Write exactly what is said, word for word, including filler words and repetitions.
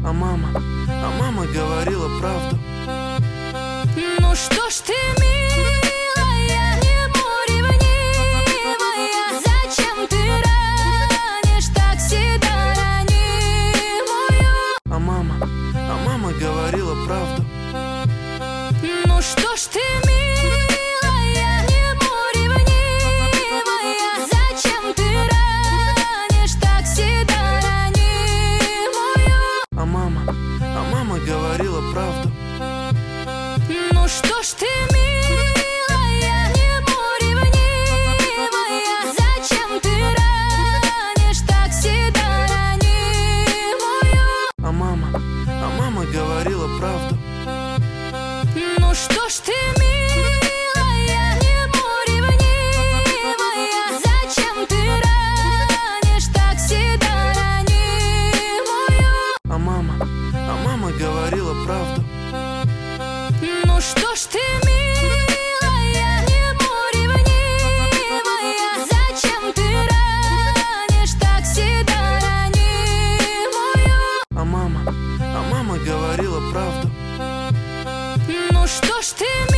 А мама, а мама говорила правду. Ну что ж ты, милая, не ревнивая, зачем ты ранишь так всегда ранимую? А мама, а мама говорила правду. Ну что ж ты, милая, не ревнивая, зачем ты ранишь так всегда ранимую? А мама, а мама говорила правду. Ну что ж ты, милая, не ревнивая, зачем ты ранишь так всегда ранимую? А мама, а мама говорила правду. Ну что ж ты, милая, не ревнивая, зачем ты ранишь так всегда ранимую? А мама, а мама говорила правду. Ну что ж ты, милая, не ревнивая, зачем ты ранишь так всегда ранимую? А мама, а мама говорила правду. Ну что ж ты,